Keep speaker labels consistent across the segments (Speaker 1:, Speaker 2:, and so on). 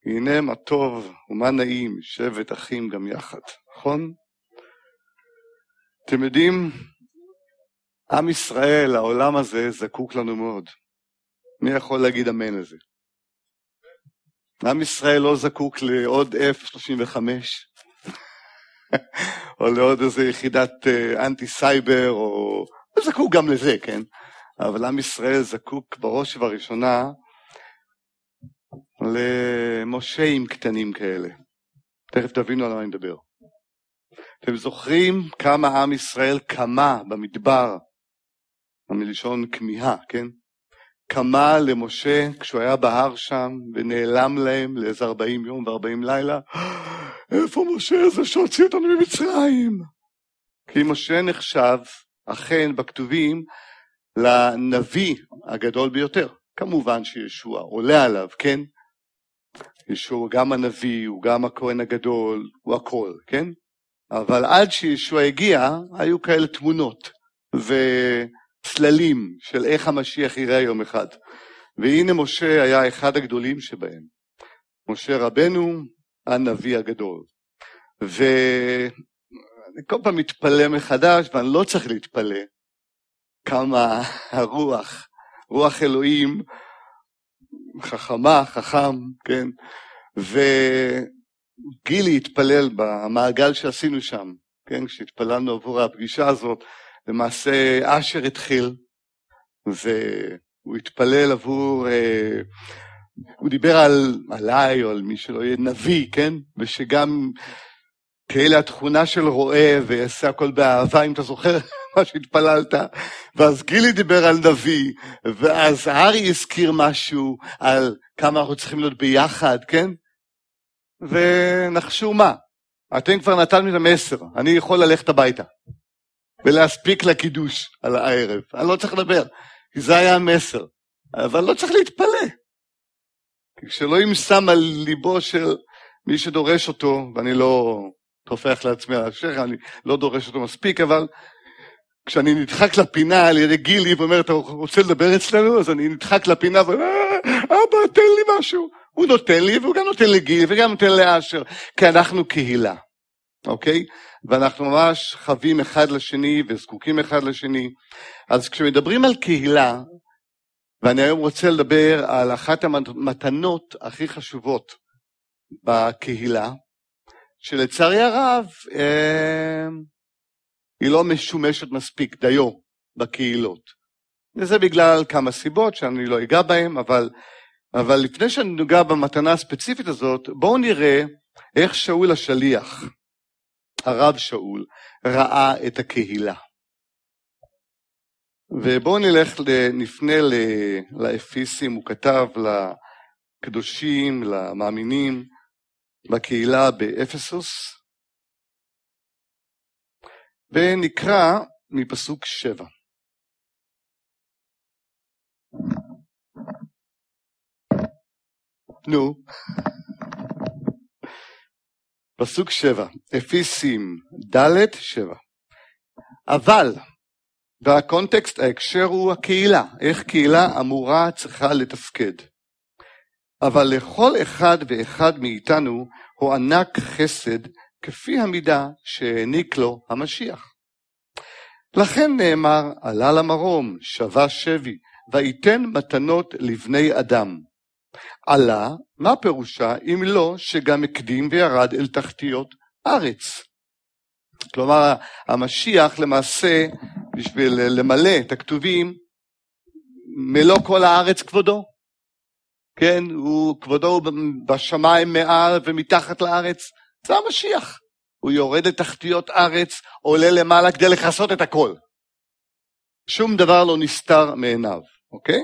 Speaker 1: הנה מה טוב ומה נעים, שבת אחים גם יחד, נכון? אתם יודעים, עם ישראל, העולם הזה, זקוק לנו מאוד. מי יכול להגיד אמן לזה? עם ישראל לא זקוק לעוד F-35, או לעוד איזה יחידת אנטי סייבר, או... זקוק גם לזה, כן? אבל עם ישראל זקוק בראש ובראשונה למושעים קטנים כאלה. תכף תבינו על מה אני מדבר. אתם זוכרים כמה עם ישראל קמה במדבר, מלשון כמיהה, כן? קמה למשה כשהוא היה בהר שם ונעלם להם לאיזה 40 יום ו40 לילה. איפה משה הזה שהוציא אותנו ממצרים? כי משה נחשב, אכן בכתובים, לנביא הגדול ביותר. כמובן שישוע עולה עליו, כן? ישוע גם הנביא, הוא גם הכהן הגדול, הוא הכל, כן? אבל עד שישוע הגיע, היו כאלה תמונות וצללים של איך המשיח יראה יום אחד. והנה משה היה אחד הגדולים שבהם. משה רבנו, הנביא הגדול. ואני כל פעם מתפלא מחדש, ואני לא צריך להתפלא, כמה הרוח, רוח אלוהים, חכם, כן? וגילי התפלל במעגל שעשינו שם, כן? כשהתפללנו עבור הפגישה הזאת, למעשה אשר התחיל, והוא התפלל עבור, הוא דיבר עליי או על מי שלא יהיה נביא, כן? ושגם כאלה התכונה של רואה ויעשה הכל באהבה, אם אתה זוכר מה שהתפללת, ואז גילי דיבר על נביא, ואז הארי הזכיר משהו על כמה אנחנו צריכים להיות ביחד, כן? ונחשו מה? אתם כבר נתן את המסר, אני יכול ללכת הביתה, ולהספיק לקידוש על הערב, אני לא צריך לדבר, כי זה היה המסר, אבל לא צריך להתפלא, כי כשאלוהים שם על ליבו של מי שדורש אותו, ואני לא תופך לעצמי על השכם, אני לא דורש אותו מספיק, אבל כשאני נדחק לפינה על ידי גילי, ואומר, אתה רוצה לדבר אצלנו? אז אני נדחק לפינה, אבא, תן לי משהו. הוא נותן לי, והוא גם נותן לגילי, וגם נותן לאשר, כי אנחנו קהילה, אוקיי? ואנחנו ממש חווים אחד לשני, וזקוקים אחד לשני. אז כשמדברים על קהילה, ואני היום רוצה לדבר על אחת המתנות הכי חשובות בקהילה, שלצערי הרב, היא לא משומשת מספיק דיו בקהילות. וזה בגלל כמה סיבות שאני לא אגע בהן, אבל לפני שאני נוגע במתנה הספציפית הזאת, בואו נראה איך שאול השליח, הרב שאול, ראה את הקהילה. ובואו נפנה לאפיסים, הוא כתב לקדושים, למאמינים, בקהילה באפסוס, ונקרא מפסוק 7. נו, פסוק 7, אפיסים ד' 7. אבל, והקונטקסט, ההקשר הוא הקהילה, איך קהילה אמורה צריכה לתפקד. אבל לכל אחד ואחד מאיתנו הוענק חסד כפי המידה שהעניק לו המשיח. לכן נאמר, עלה למרום, שווה שבי, ויתן מתנות לבני אדם. עלה, מה פירושה, אם לא שגם הקדים וירד אל תחתיות ארץ. כלומר, המשיח למעשה, בשביל למלא את הכתובים, מלוא כל הארץ כבודו. כן, כבודו בשמיים מעל ומתחת לארץ, זה המשיח. הוא יורד לתחתיות ארץ, עולה למעלה כדי לכסות את הכל. שום דבר לא נסתר מעיניו, אוקיי?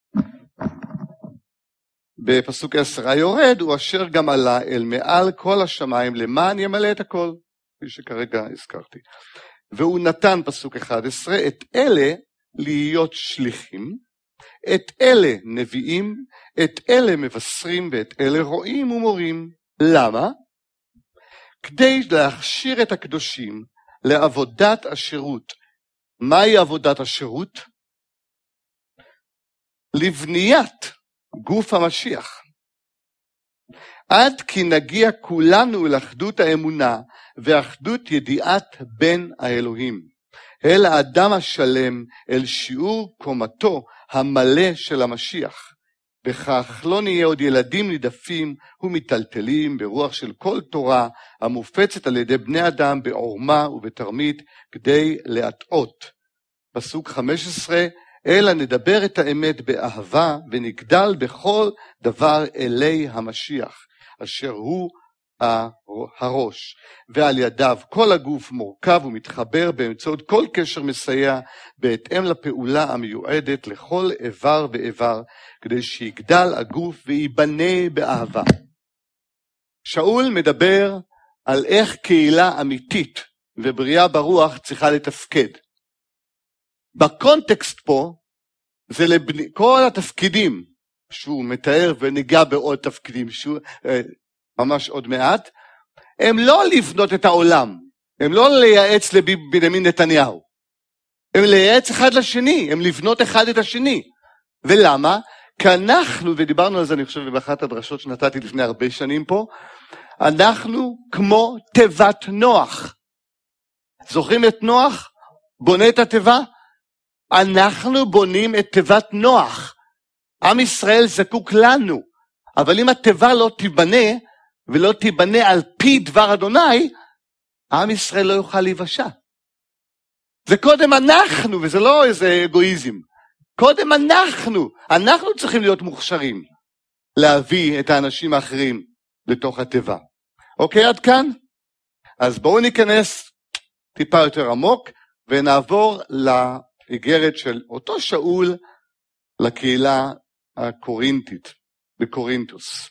Speaker 1: בפסוק 10, היורד הוא אשר גם עלה אל מעל כל השמיים, למען ימלא את הכל, כפי שכרגע הזכרתי. והוא נתן, פסוק 11, את אלה להיות שליחים, את אלה נביאים, את אלה מבשרים ואת אלה רואים ומורים. למה? כדי להכשיר את הקדושים לעבודת השירות. מהי עבודת השירות? לבניית גוף המשיח. עד כי נגיע כולנו אל אחדות האמונה ואחדות ידיעת בין האלוהים, אל האדם השלם, אל שיעור קומתו המלא של המשיח. וכך לא נהיה עוד ילדים נידפים ומטלטלים ברוח של כל תורה המופצת על ידי בני אדם בעורמה ובתרמית כדי להטעות. פסוק 15, אלא נדבר את האמת באהבה ונגדל בכל דבר אלי המשיח, אשר הוא הראש, ועל ידיו כל הגוף מורכב ומתחבר באמצעות כל קשר מסייע בהתאם לפעולה המיועדת לכל איבר ואיבר, כדי שיגדל הגוף וייבנה באהבה. שאול מדבר על איך קהילה אמיתית ובריאה ברוח צריכה לתפקד. בקונטקסט פה זה כל התפקידים שהוא מתאר וניגע בעוד תפקידים שהוא ממש עוד מעט, הם לא לבנות את העולם, הם לא לייעץ לבנימין נתניהו, הם לייעץ אחד לשני, הם לבנות אחד את השני. ולמה? כי אנחנו, ודיברנו על זה אני חושב באחת הדרשות שנתתי לפני הרבה שנים פה, אנחנו כמו תיבת נוח. זוכרים את נוח? בונה את התיבה? אנחנו בונים את תיבת נוח. עם ישראל זקוק לנו, אבל אם התיבה לא תיבנה, ולא תיבנה על פי דבר אדוני, עם ישראל לא יוכל להיוושע. זה קודם אנחנו, וזה לא איזה אגואיזם. קודם אנחנו צריכים להיות מוכשרים, להביא את האנשים האחרים לתוך התיבה. אוקיי, עד כאן? אז בואו ניכנס טיפה יותר עמוק, ונעבור לאיגרת של אותו שאול לקהילה הקורינתית, בקורינתוס.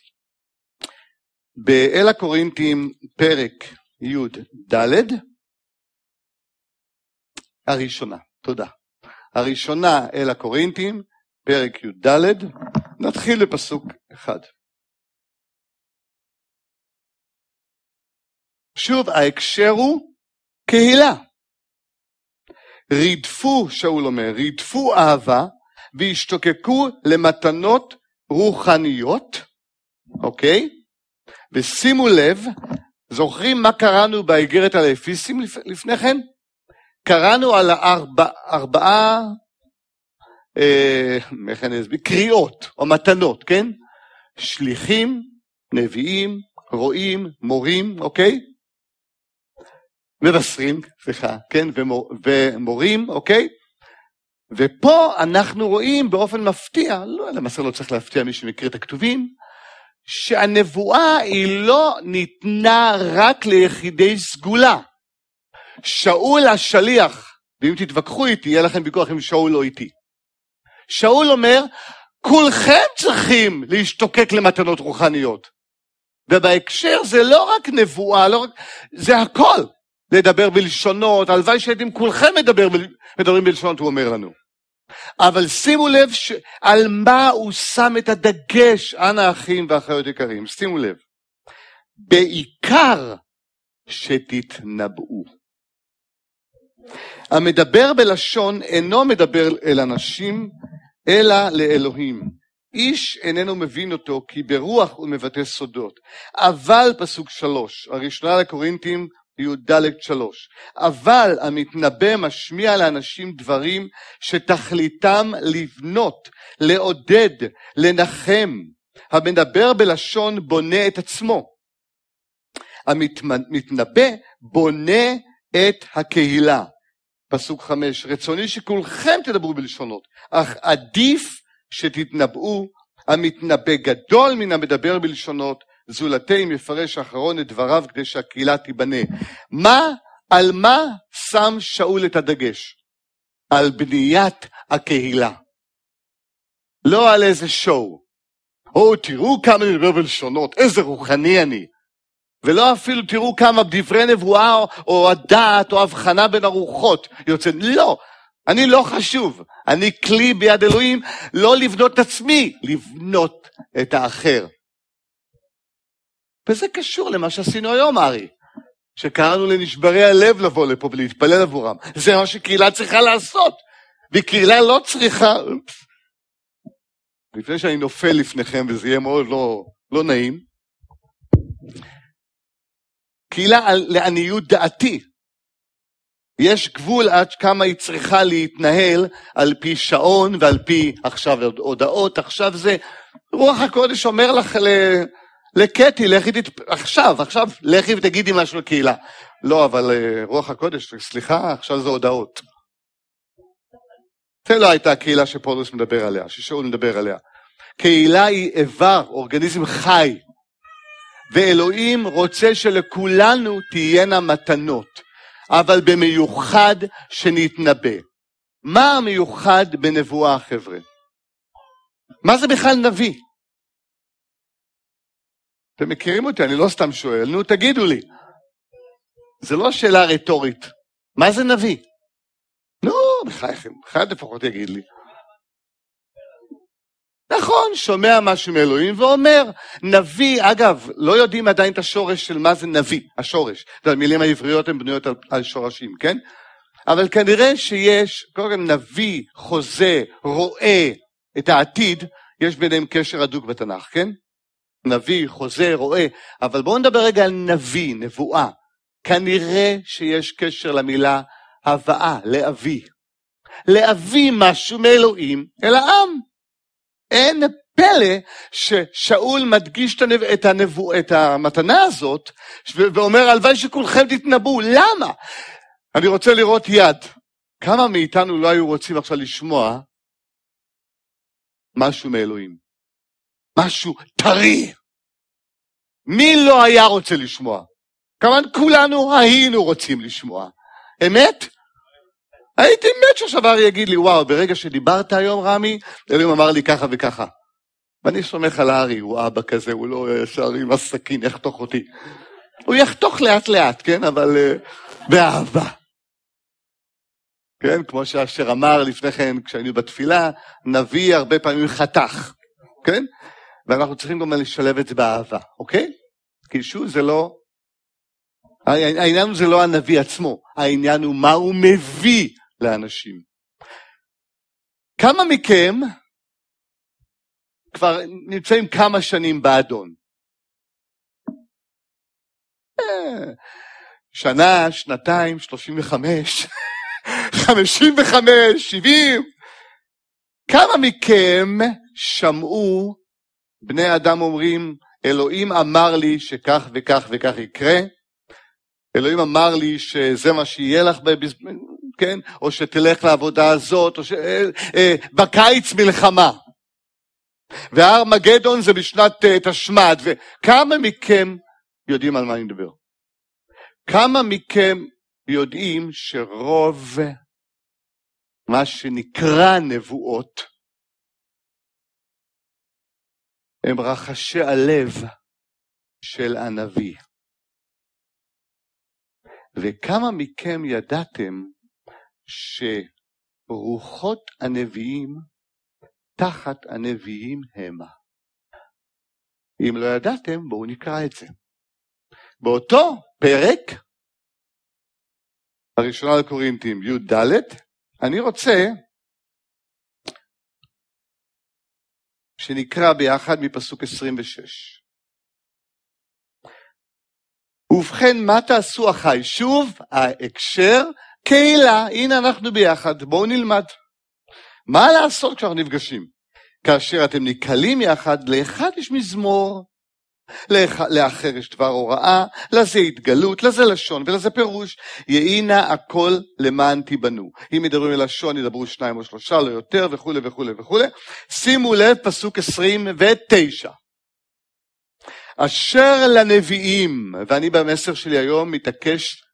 Speaker 1: באל הקורינתים פרק י' הראשונה, תודה. הראשונה אל הקורינתים, פרק י' נתחיל בפסוק 1. שוב, ההקשר הוא קהילה. רדפו, שאול אומר, רדפו אהבה והשתוקקו למתנות רוחניות, אוקיי? ושימו לב, זוכרים מה קראנו באיגרת על האפיסים לפני כן? קראנו על ארבעה קריאות או מתנות, כן? שליחים, נביאים, רועים, מורים, אוקיי? מבשרים, סליחה, כן? ומורים, אוקיי? ופה אנחנו רואים באופן מפתיע, למעשה לא צריך להפתיע מי שמכיר את הכתובים, שהנבואה היא לא ניתנה רק ליחידי סגולה. שאול השליח, ואם תתווכחו איתי, יהיה לכם ויכוח אם שאול לא איתי. שאול אומר, כולכם צריכים להשתוקק למתנות רוחניות. ובהקשר זה לא רק נבואה, זה הכל. לדבר בלשונות, הלוואי שהייתם כולכם מדברים בלשונות, הוא אומר לנו. אבל שימו לב על מה הוא שם את הדגש, אנא אחים ואחיות יקרים, שימו לב. בעיקר שתתנבאו. המדבר בלשון אינו מדבר אל אנשים, אלא לאלוהים. איש איננו מבין אותו, כי ברוח הוא מבטא סודות. אבל פסוק 3, הראשונה לקורינתים, י' 3. אבל המתנבא משמיע לאנשים דברים שתכליתם לבנות, לעודד, לנחם. המדבר בלשון בונה את עצמו. המתנבא בונה את הקהילה. פסוק 5, רצוני שכולכם תדברו בלשונות, אך עדיף שתתנבאו. המתנבא גדול מן המדבר בלשונות, זולתי אם יפרש האחרון את דבריו כדי שהקהילה תיבנה. על מה שם שאול את הדגש? על בניית הקהילה. לא על איזה שואו. תראו כמה אני מדבר בלשונות, איזה רוחני אני. ולא אפילו תראו כמה דברי נבואה או הדעת או הבחנה בין הרוחות יוצא. לא, אני לא חשוב. אני כלי ביד אלוהים, לא לבנות את עצמי, לבנות את האחר. וזה קשור למה שעשינו היום, ארי. שקראנו לנשברי הלב לבוא לפה ולהתפלל עבורם. זה מה שקהילה צריכה לעשות. וקהילה לא צריכה... לפני שאני נופל לפניכם, וזה יהיה מאוד לא נעים, קהילה לעניות דעתי. יש גבול עד כמה היא צריכה להתנהל על פי שעון ועל פי עכשיו הודעות, עכשיו זה רוח הקודש אומר לך לקטי, עכשיו, לכי ותגידי משהו לקהילה. לא, אבל רוח הקודש, סליחה, עכשיו זה הודעות. זה לא הייתה הקהילה שפולוס מדבר עליה, ששאול מדבר עליה. קהילה היא איבר, אורגניזם חי, ואלוהים רוצה שלכולנו תהיינה מתנות, אבל במיוחד שנתנבא. מה המיוחד בנבואה, חבר'ה? מה זה בכלל נביא? אתם מכירים אותי, אני לא סתם שואל, נו תגידו לי. זה לא שאלה רטורית. מה זה נביא? נו, בחייכם, אחד לפחות יגיד לי. נכון, שומע משהו מאלוהים ואומר, נביא, אגב, לא יודעים עדיין את השורש של מה זה נביא, השורש. המילים העבריות הן בנויות על שורשים, כן? אבל כנראה שיש, קודם כל נביא, חוזה, רואה את העתיד, יש ביניהם קשר הדוק בתנ"ך, כן? נביא, חוזה, רואה, אבל בואו נדבר רגע על נביא, נבואה. כנראה שיש קשר למילה הבאה, להביא. להביא משהו מאלוהים אל העם. אין פלא ששאול מדגיש את המתנה הזאת, ואומר, הלוואי שכולכם תתנבאו. למה? אני רוצה לראות יד. כמה מאיתנו לא היו רוצים עכשיו לשמוע משהו מאלוהים? משהו טרי. מי לא היה רוצה לשמוע? כמובן כולנו היינו רוצים לשמוע. אמת? הייתי מת ששבר יגיד לי, וואו, ברגע שדיברת היום רמי, אלוהים אמר לי ככה וככה. ואני סומך על הארי, הוא אבא כזה, הוא לא ישר עם הסכין יחתוך אותי. הוא יחתוך לאט לאט, כן? אבל באהבה. כן? כמו שאשר אמר לפני כן, כשהיינו בתפילה, נביא הרבה פעמים חתך. כן? ואנחנו צריכים גם לשלב את זה באהבה, אוקיי? כי שוב זה לא, העניין זה לא הנביא עצמו, העניין הוא מה הוא מביא לאנשים. כמה מכם כבר נמצאים כמה שנים באדון? שנה, שנתיים, 35, 55, 70. כמה מכם שמעו בני אדם אומרים, אלוהים אמר לי שכך וכך וכך יקרה, אלוהים אמר לי שזה מה שיהיה לך כן? או שתלך לעבודה הזאת, או בקיץ מלחמה. והארמגדון זה בשנת תשמד, וכמה מכם יודעים על מה אני מדבר? כמה מכם יודעים שרוב מה שנקרא נבואות, הם רחשי הלב של הנביא. וכמה מכם ידעתם שרוחות הנביאים תחת הנביאים המה? אם לא ידעתם, בואו נקרא את זה. באותו פרק, הראשונה לקורינתים, י' ד', אני רוצה שנקרא ביחד מפסוק 26. ובכן, מה תעשו אחי? שוב, ההקשר, קהילה, הנה אנחנו ביחד, בואו נלמד. מה לעשות כשאנחנו נפגשים? כאשר אתם נקלים יחד, לאחד יש מזמור, לאחר יש דבר הוראה, לזה התגלות, לזה לשון ולזה פירוש. יהינה הכל למען תיבנו. אם ידברו מלשון, ידברו 2 או 3, לא יותר, וכו' וכו' וכו'. שימו לב, פסוק 29. אשר לנביאים, ואני במסר שלי היום מתעקש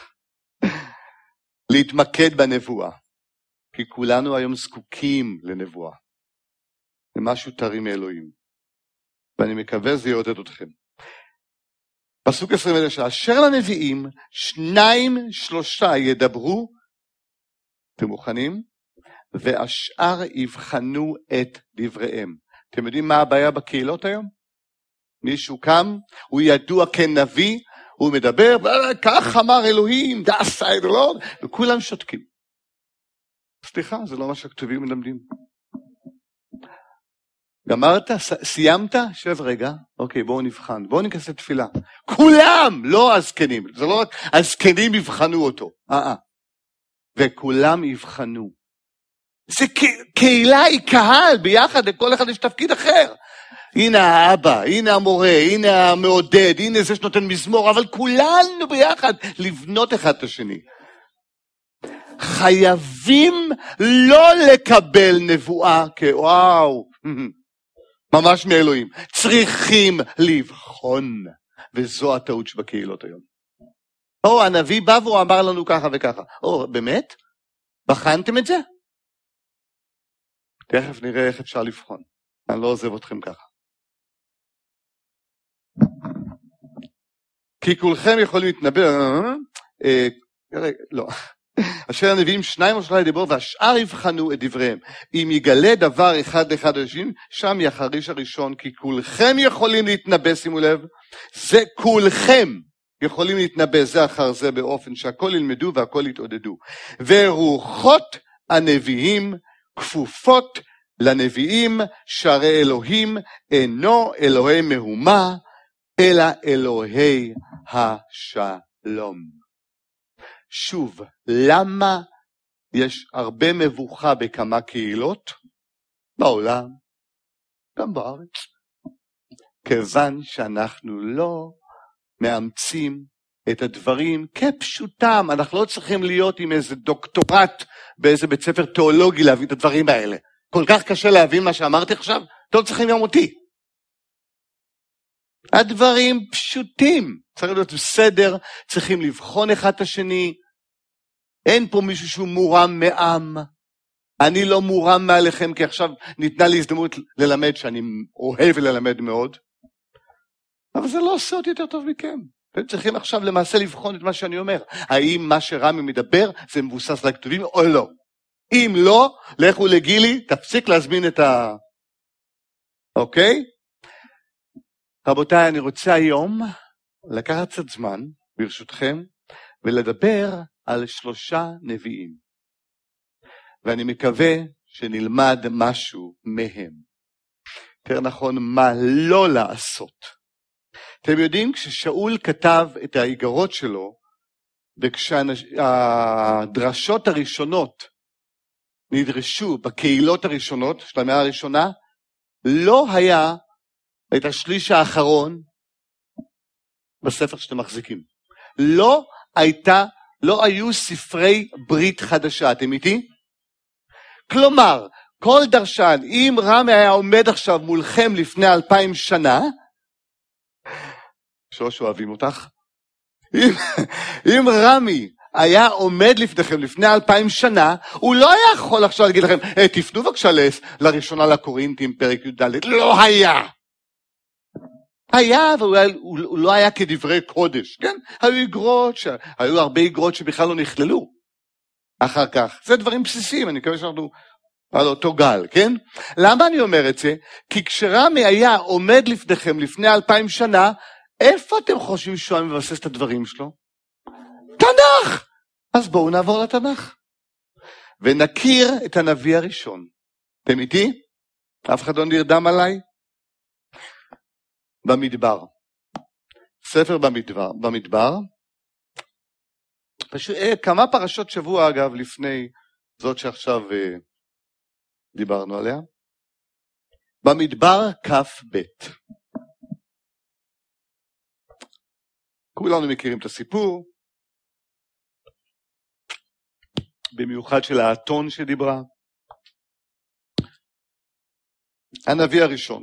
Speaker 1: להתמקד בנבואה, כי כולנו היום זקוקים לנבואה. זה משהו טרי מאלוהים. ואני מקווה זה יעודד אתכם. פסוק 29, אשר לנביאים 2-3 ידברו, אתם מוכנים? והשאר יבחנו את דבריהם. אתם יודעים מה הבעיה בקהילות היום? מישהו קם, הוא ידוע כנביא, הוא מדבר, כך אמר אלוהים, דעשה אלוהים, וכולם שותקים. סליחה, זה לא מה שהכתובים מלמדים. גמרת? סיימת? שב רגע. אוקיי, בואו נבחן. בואו ניכנס לתפילה. כולם! לא הזקנים. זה לא רק הזקנים יבחנו אותו. וכולם יבחנו. זה קהילה היא קהל ביחד, לכל אחד יש תפקיד אחר. הנה האבא, הנה המורה, הנה המעודד, הנה זה שנותן מזמור, אבל כולנו ביחד לבנות אחד את השני. חייבים לא לקבל נבואה כוואו, ממש מאלוהים. צריכים לבחון, וזו הטעות שבקהילות היום. הנביא בא והוא אמר לנו ככה וככה. באמת? בחנתם את זה? תכף נראה איך אפשר לבחון. אני לא עוזב אתכם ככה. כי כולכם יכולים להתנבא, לא. אשר הנביאים 2 או 3 דיבור, והשאר יבחנו את דבריהם. אם יגלה דבר אחד לאחד אנשים, שם יחריש הראשון, כי כולכם יכולים להתנבא, שימו לב, זה כולכם יכולים להתנבא זה אחר זה באופן שהכל ילמדו והכל יתעודדו. ורוחות הנביאים כפופות לנביאים, שהרי אלוהים אינו אלוהי מהומה, אלא אלוהי השלום. שוב, למה יש הרבה מבוכה בכמה קהילות? בעולם, גם בארץ. כיוון שאנחנו לא מאמצים את הדברים כפשוטם. אנחנו לא צריכים להיות עם איזה דוקטורט באיזה בית ספר תיאולוגי להבין את הדברים האלה. כל כך קשה להבין מה שאמרתי עכשיו, אתם לא צריכים גם אותי. הדברים פשוטים, צריך להיות בסדר, צריכים לבחון אחד את השני. אין פה מישהו שהוא מורם מעם. אני לא מורם מעליכם, כי עכשיו ניתנה לי הזדמנות ללמד, שאני אוהב ללמד מאוד. אבל זה לא עושה אותי יותר טוב מכם. אתם צריכים עכשיו למעשה לבחון את מה שאני אומר. האם מה שרמי מדבר זה מבוסס לכתובים או לא? אם לא, לכו לגילי, תפסיק להזמין את אוקיי? רבותיי, אני רוצה היום לקחת קצת זמן, ברשותכם, ולדבר על 3 נביאים. ואני מקווה שנלמד משהו מהם. יותר נכון, מה לא לעשות. אתם יודעים, כששאול כתב את האיגרות שלו, וכשהדרשות הראשונות נדרשו בקהילות הראשונות, של המאה הראשונה, לא היה את השליש האחרון בספר שאתם מחזיקים. לא היו ספרי ברית חדשה, אתם איתי? כלומר, כל דרשן, אם רמי היה עומד עכשיו מולכם לפני 2000 שנה, שוש אוהבים אותך, אם רמי היה עומד לפניכם לפני 2000 שנה, הוא לא היה יכול עכשיו להגיד לכם, תפנו בבקשה לראשונה לקורינתים פרק י"ד, לא היה. היה, והוא לא היה כדברי קודש, כן? היו הרבה איגרות שבכלל לא נכללו. אחר כך, זה דברים בסיסיים, אני מקווה שאנחנו על אותו גל, כן? למה אני אומר את זה? כי כשרמי היה עומד לפניכם לפני 2000 שנה, איפה אתם חושבים שהוא מבסס את הדברים שלו? תנ"ך! אז בואו נעבור לתנ"ך. ונכיר את הנביא הראשון. אתם איתי? אף אחד לא נרדם עליי? במדבר. ספר במדבר. כמה פרשות שבוע אגב לפני זאת שעכשיו דיברנו עליה. במדבר כף בית. כולנו מכירים את הסיפור. במיוחד של האתון שדיברה. הנביא הראשון.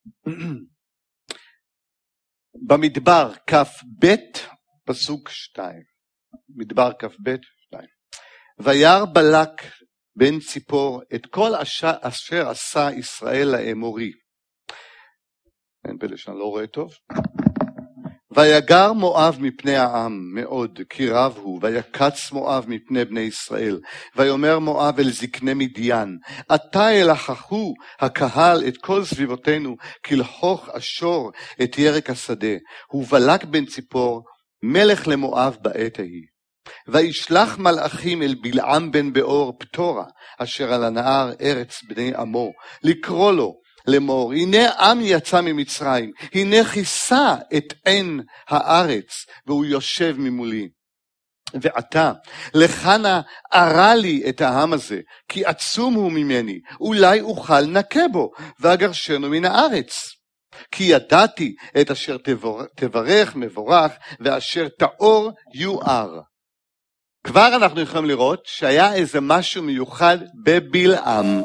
Speaker 1: במדבר כף בית, פסוק 2. מדבר כף בית, 2. וירא בלק בן ציפור את כל אשר עשה ישראל לאמורי. אין פלא שאני לא רואה טוב. ויגר מואב מפני העם מאוד, כי רב הוא, ויקץ מואב מפני בני ישראל. ויאמר מואב אל זקני מדיין, עתה ילחכו הקהל את כל סביבותינו, כלחוך אשור את ירק השדה. ובלק בן ציפור, מלך למואב בעת ההיא. וישלח מלאכים אל בלעם בן באור פטורה, אשר על הנהר ארץ בני עמו, לקרוא לו, לאמור, הנה עם יצא ממצרים, הנה כיסה את עין הארץ, והוא יושב ממולי. ועתה, לכנה ארה לי את העם הזה, כי עצום הוא ממני, אולי אוכל נקה בו, ואגרשנו מן הארץ. כי ידעתי את אשר תברך מבורך, ואשר תאור יואר. כבר אנחנו יכולים לראות שהיה איזה משהו מיוחד בבלעם.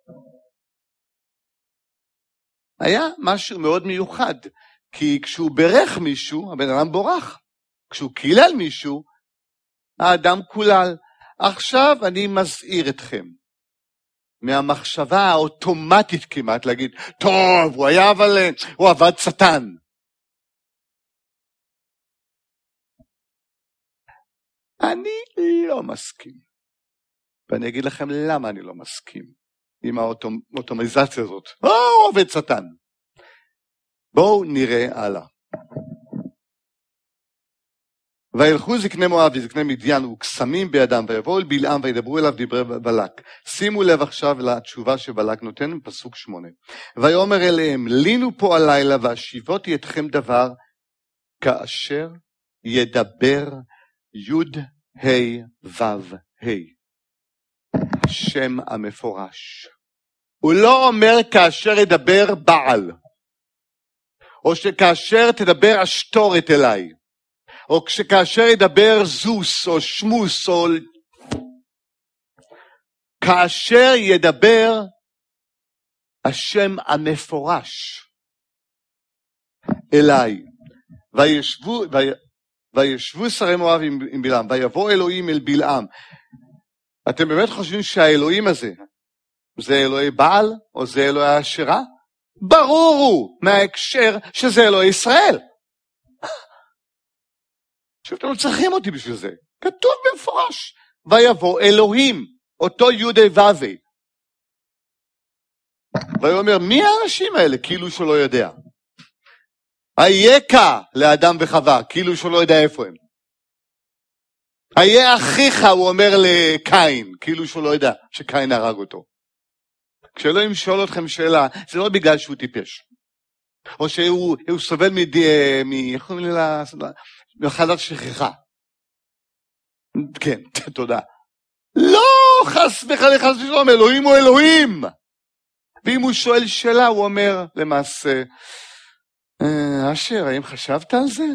Speaker 1: היה משהו מאוד מיוחד, כי כשהוא ברך מישהו, הבן אדם בורח. כשהוא קילל מישהו, האדם כולל. עכשיו אני מזהיר אתכם מהמחשבה האוטומטית כמעט להגיד, טוב, הוא עבד שטן. אני לא מסכים. ואני אגיד לכם למה אני לא מסכים עם האוטומיזציה הזאת. הוא עובד שטן. בואו נראה הלאה. וילכו זקני מואב וזקני מדיין וקסמים בידם, ויבואו אל בלעם וידברו אליו דברי בלק. שימו לב עכשיו לתשובה שבלק נותן, פסוק 8. ויאמר אליהם, לינו פה הלילה והשיבותי אתכם דבר, כאשר ידבר יוד ה' וו ה'. שם המפורש. הוא לא אומר כאשר ידבר בעל, או שכאשר תדבר אשתורת אליי, או כאשר ידבר זוס או שמוס, או כאשר ידבר השם המפורש אליי. וישבו שרי מואב עם בלעם, ויבוא אלוהים אל בלעם. אתם באמת חושבים שהאלוהים הזה זה אלוהי בעל או זה אלוהי אשרה? ברור הוא מההקשר שזה אלוהי ישראל. עכשיו אתם לא צריכים אותי בשביל זה. כתוב במפורש. ויבוא אלוהים, אותו יהודי ווי. ויאמר, מי האנשים האלה? כאילו שהוא לא יודע. היקה לאדם וחווה, כאילו שהוא לא יודע איפה הם. היה אחיך, הוא אומר לקין, כאילו שהוא לא יודע שקין הרג אותו. כשאלוהים שואל אתכם שאלה, זה לא בגלל שהוא טיפש. או שהוא סובל מחלת שכחה. כן, תודה. לא, חס וחלילה, חס ושלום, אלוהים הוא אלוהים. ואם הוא שואל שאלה, הוא אומר למעשה, אשר, האם חשבת על זה?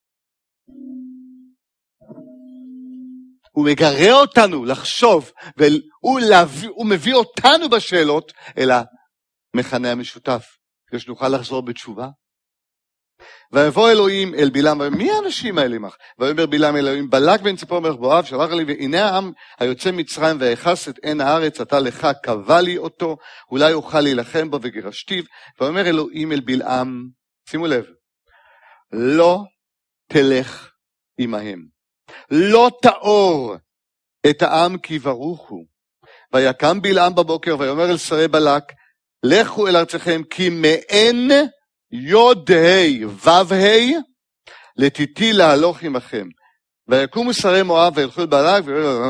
Speaker 1: הוא מגרה אותנו לחשוב, והוא מביא אותנו בשאלות אל המכנה המשותף, כדי שנוכל לחזור בתשובה. ויבוא אלוהים אל בלעם, מי האנשים האלה עמך? ויאמר בלעם אלוהים, בלק בן ציפור מלך מואב, שלח לי, והנה העם היוצא מצרים ויחס את עין הארץ, אתה לך קבע לי אותו, אולי אוכל להילחם בו וגירשתיו. ויאמר אלוהים אל בלעם, שימו לב, לא תלך עמהם, לא תאור את העם כי ברוכו. ויקם בלעם בבוקר ויאמר אל שרי בלק, לכו אל ארצכם כי מעין יוד ה' וו ה' לתיתי להלוך עמכם. ויקומו שרי מואב וילכו אל בלק,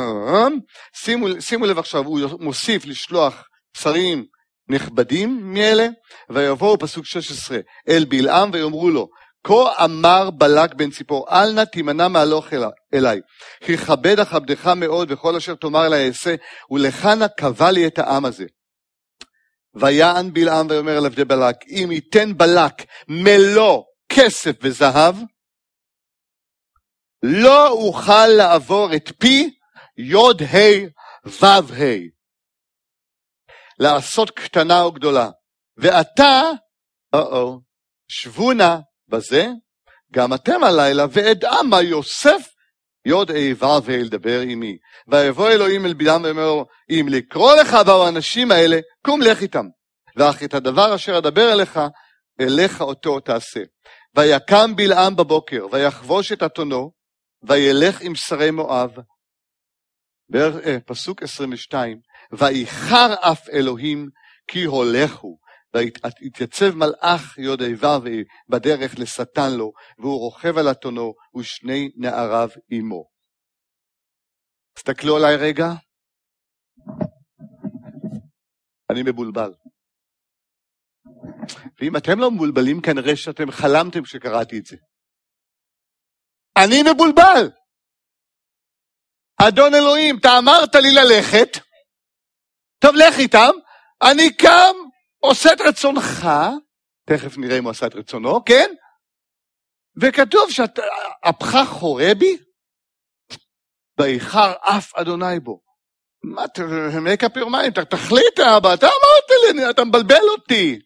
Speaker 1: שימו לב עכשיו, הוא מוסיף לשלוח שרים נכבדים מאלה, ויבואו פסוק 16 אל בלעם ויאמרו לו, כה אמר בלק בן ציפור, אל נא תימנע מהלוך אליי, כי כבד אכבדך מאוד וכל אשר תאמר אלי אעשה, ולכנה קבע לי את העם הזה. ויען בלעם ויאמר אל עבדי בלק, אם ייתן בלק מלוא כסף וזהב, לא אוכל לעבור את פי יוד ה' וו ה', לעשות קטנה או גדולה. ואתה, שבונה בזה, גם אתם הלילה, ואדע מה יוסף יוד ה' וו ה' לדבר עמי. ויבוא אלוהים אל בלעם ואומר, אם לקרוא לך באו האנשים האלה, קום לך איתם. ואך את הדבר אשר אדבר אליך אותו תעשה. ויקם בלעם בבוקר, ויחבוש את אתונו, וילך עם שרי מואב. פסוק 22, ואיחר אף אלוהים, כי הולכו, והתייצב מלאך יוד ה' וו ה' בדרך לשטן לו, והוא רוכב על אתונו, ושני נעריו עמו. תסתכלו עליי רגע. אני מבולבל. ואם אתם לא מבולבלים, כנראה שאתם חלמתם שקראתי את זה. אני מבולבל. אדון אלוהים, אתה אמרת לי ללכת, טוב, לך איתם, אני קם, עושה את רצונך, תכף נראה אם הוא עשה את רצונו, כן? וכתוב שאפך חורה בי, ואיחר אף אדוני בו. מה, make up your mind, תחליט אבא, אתה אמרת לי, אתה מבלבל אותי.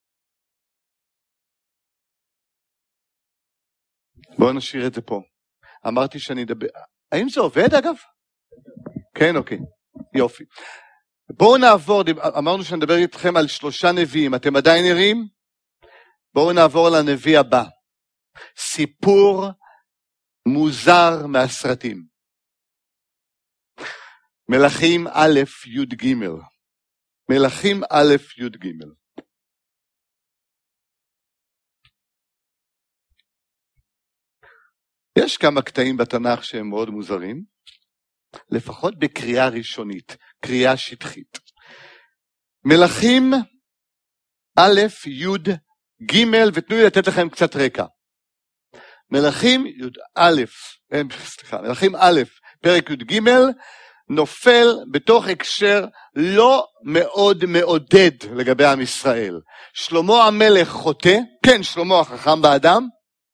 Speaker 1: בואו נשאיר את זה פה. אמרתי שאני אדבר, האם זה עובד אגב? כן, אוקיי, יופי. בואו נעבור, אמרנו שנדבר איתכם על 3 נביאים, אתם עדיין ערים? בואו נעבור לנביא הבא. סיפור מוזר מהסרטים. מלכים א' י' ג'. מלכים א' י' ג'. יש כמה קטעים בתנ"ך שהם מאוד מוזרים, לפחות בקריאה ראשונית, קריאה שטחית. מלכים א' י' ג', ותנו לי לתת לכם קצת רקע. מלכים א', פרק י' ג', נופל בתוך הקשר לא מאוד מעודד לגבי עם ישראל. שלמה המלך חוטא, כן, שלמה החכם באדם,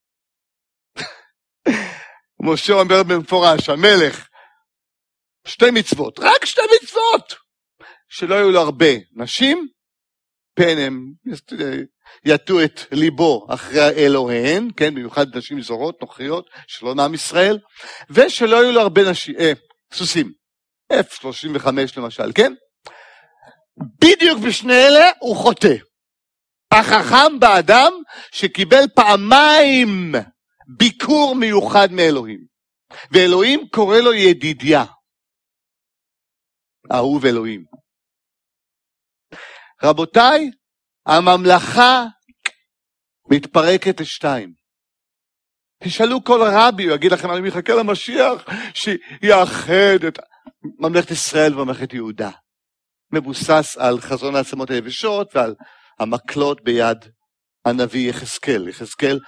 Speaker 1: משה אומר במפורש, המלך, 2 מצוות, רק 2 מצוות, שלא היו לו הרבה נשים, פן הם יטו את ליבו אחרי אלוהיהן, כן, במיוחד נשים זרות, נוכריות, שלא מעם ישראל, ושלא היו לו הרבה סוסים, F-35 למשל, כן? בדיוק בשני אלה הוא חוטא. החכם באדם שקיבל פעמיים ביקור מיוחד מאלוהים. ואלוהים קורא לו ידידיה. אהוב אלוהים. רבותיי, הממלכה מתפרקת ל2. תשאלו כל רבי, הוא יגיד לכם, אני מחכה למשיח שיאחד את ממלכת ישראל וממלכת יהודה. מבוסס על חזון העצמות היבשות ועל המקלות ביד הנביא יחזקאל. יחזקאל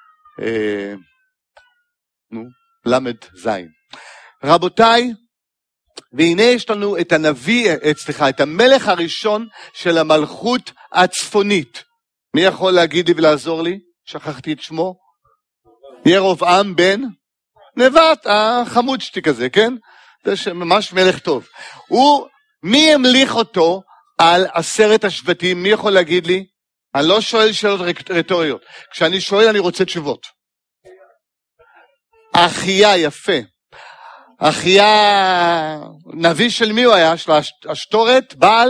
Speaker 1: למד זין. רבותיי, והנה יש לנו את את המלך הראשון של המלכות הצפונית. מי יכול להגיד לי ולעזור לי? שכחתי את שמו. ירבעם בן נבט, החמודשתי כזה, כן? זה ממש מלך טוב. מי המליך אותו על 10 השבטים? מי יכול להגיד לי? אני לא שואל שאלות רטוריות. כשאני שואל אני רוצה תשובות. אחיה, יפה. אחיה, נביא של מי הוא היה? של השטורת, בעל?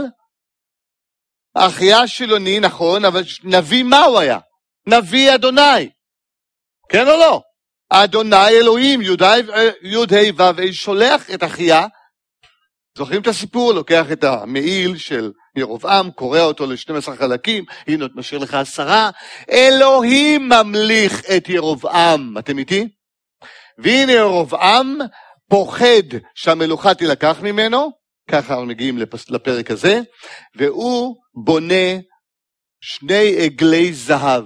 Speaker 1: אחיה שילוני, נכון, אבל נביא מה הוא היה? נביא אדוני. כן או לא? אדוני אלוהים, י' ה' ו' שולח את אחיה. זוכרים את הסיפור? לוקח את המעיל של ירבעם, קורא אותו ל12 חלקים, הנה משאיר לך 10. אלוהים ממליך את ירבעם, אתם איתי? והנה ירבעם פוחד שהמלוכה תילקח ממנו, ככה אנחנו מגיעים לפרק הזה, והוא בונה 2 עגלי זהב.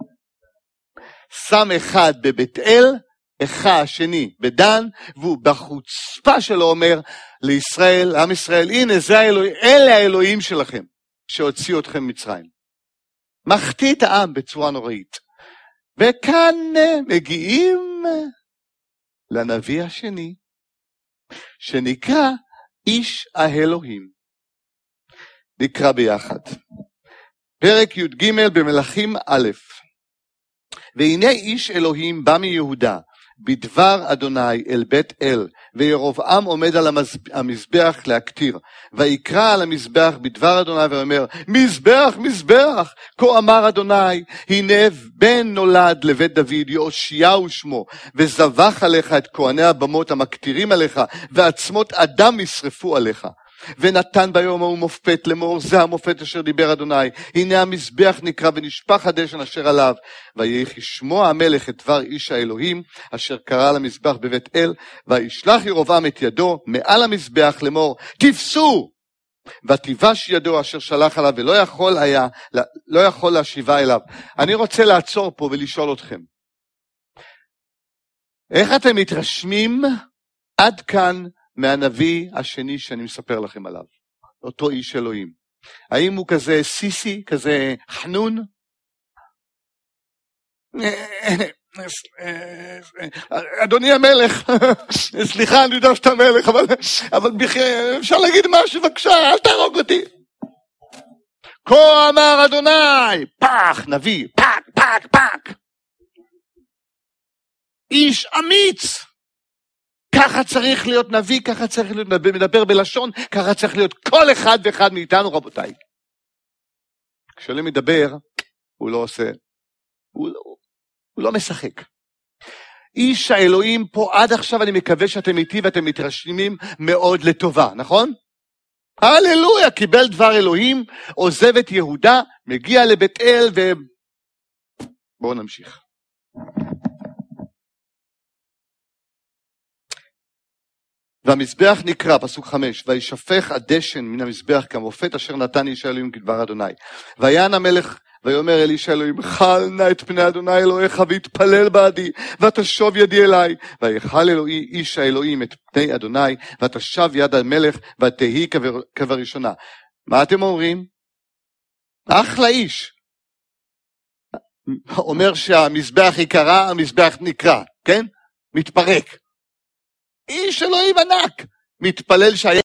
Speaker 1: שם אחד בבית אל, השני בדן, והוא בחוצפה שלו אומר לישראל, לעם ישראל, הנה אלה האלוהים שלכם, שהוציאו אתכם ממצרים. מחטיא את העם בצורה נוראית. וכאן מגיעים לנביא השני, שנקרא איש האלוהים. נקרא ביחד. פרק י' ג' במלכים א'. והנה איש אלוהים בא מיהודה, בדבר אדוני אל בית אל, וירבעם עומד על המזבח להקטיר, ויקרא על המזבח בדבר אדוני ואומר, מזבח, מזבח, כה אמר אדוני, הנה בן נולד לבית דוד, יאשיהו שמו, וזבח עליך את כהני הבמות המקטירים עליך, ועצמות אדם ישרפו עליך. ונתן ביום ההוא מופת לאמור, זה המופת אשר דיבר אדוני, הנה המזבח נקרא ונשפך הדשן אשר עליו, ויהי כשמוע המלך את דבר איש האלוהים, אשר קרא למזבח בבית אל, וישלח ירבעם את ידו מעל המזבח לאמור, תפסו ותיבש ידו אשר שלח עליו, ולא יכול להשיבה אליו. אני רוצה לעצור פה ולשאול אתכם, איך אתם מתרשמים עד כאן מהנביא השני שאני מספר לכם עליו? אותו איש אלוהים. האם הוא כזה סיסי, כזה חנון? אדוני המלך, סליחה, אני יודע שאתה מלך, אבל אפשר להגיד משהו, בבקשה, אל תהרוג אותי. כה אמר אדוני, פח, נביא, פק, פק, פק. איש אמיץ. ככה צריך להיות נביא, ככה צריך להיות מדבר בלשון, ככה צריך להיות כל אחד ואחד מאיתנו, רבותיי. כשאלוהים מדבר, הוא לא עושה, הוא לא משחק. איש האלוהים פה עד עכשיו, אני מקווה שאתם איתי ואתם מתרשמים מאוד לטובה, נכון? הללויה, קיבל דבר אלוהים, עוזב את יהודה, מגיע לבית אל בואו נמשיך. והמזבח נקרא, פסוק 5, וישפך הדשן מן המזבח כמופת אשר נתן איש האלוהים כדבר אדוני. ויען המלך ויאמר אל איש האלוהים, חל נא את פני אדוני אלוהיך והתפלל בעדי, ותשוב ידי אליי. ויחל איש האלוהים את פני אדוני, ותשב יד המלך, ותהי כבראשונה. מה אתם אומרים? אחלה איש. אומר שהמזבח יקרה, המזבח נקרא, כן? מתפרק. איש אלוהים ענק, מתפלל שהיה